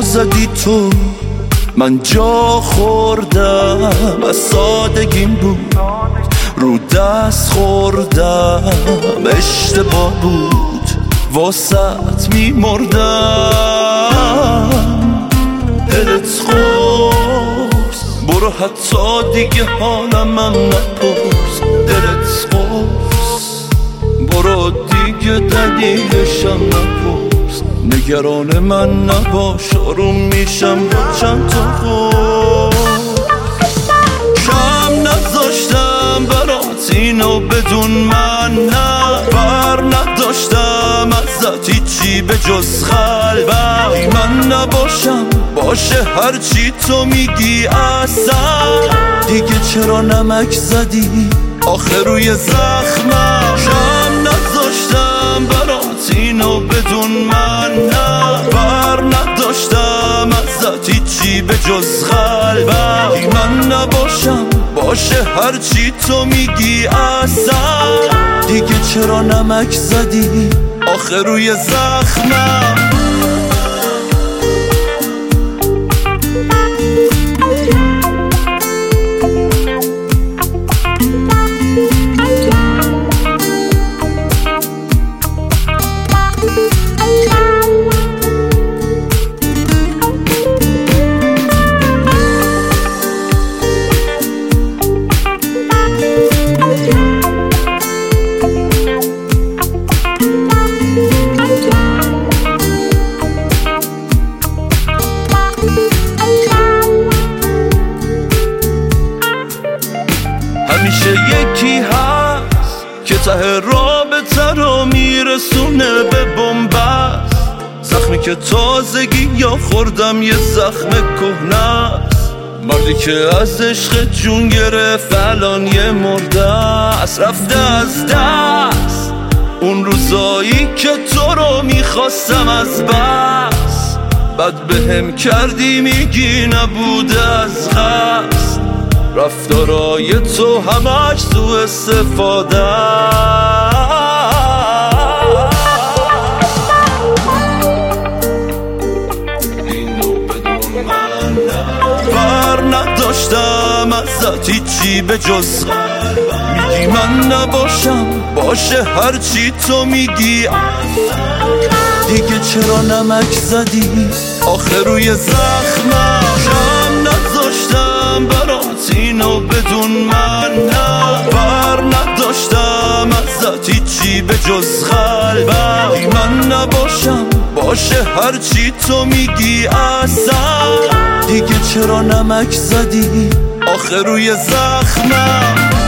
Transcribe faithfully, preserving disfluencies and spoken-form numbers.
زدی تو، من جا خوردم از سادگیم بود، رو دست خوردم اشتباه بود، واسط میمردم. دلت خوست برو حتی دیگه حالم هم نپرس، دلت خوست برو دیگه دلیلشم نپرس، نگران من نباش آروم میشم با چند تا خود. کم نذاشتم برات اینو بدون من، نه بر نداشتم ازت هیچی به جز قلبم. من نباشم باشه هرچی تو میگی اصلا، دیگه چرا نمک زدی آخه روی زخمم. کم نذاشتم برات اینو بدون من، نه بر نداشتم ازت هیچی به جز قلبم. من نباشم باشه هرچی تو میگی اصلا، دیگه چرا نمک زدی آخه روی زخمم. همیشه یکی هست که ته رابطه رو میرسونه به بنبست، زخمی که تازگی یا خوردم یه زخم کهنه است. مردی که از عشق جون گرفت الان یه مرده است، رفته از دست اون روزایی که تو رو میخواستم از بس. بد بهم کردی میگی نبوده از قصد، رفتارای تو همش تو استفاده. اینو بدون من بر نداشتم ازت هیچی به جز میگی من نباشم باشه هرچی تو میگی، دیگه چرا نمک زدی آخه روی زخمم. کم نذاشتم برات اینو بدون من، نه بر نداشتم ازت هیچی به جز قلبم. من نباشم باشه هرچی تو میگی اصلا، دیگه چرا نمک زدی آخه روی زخمم.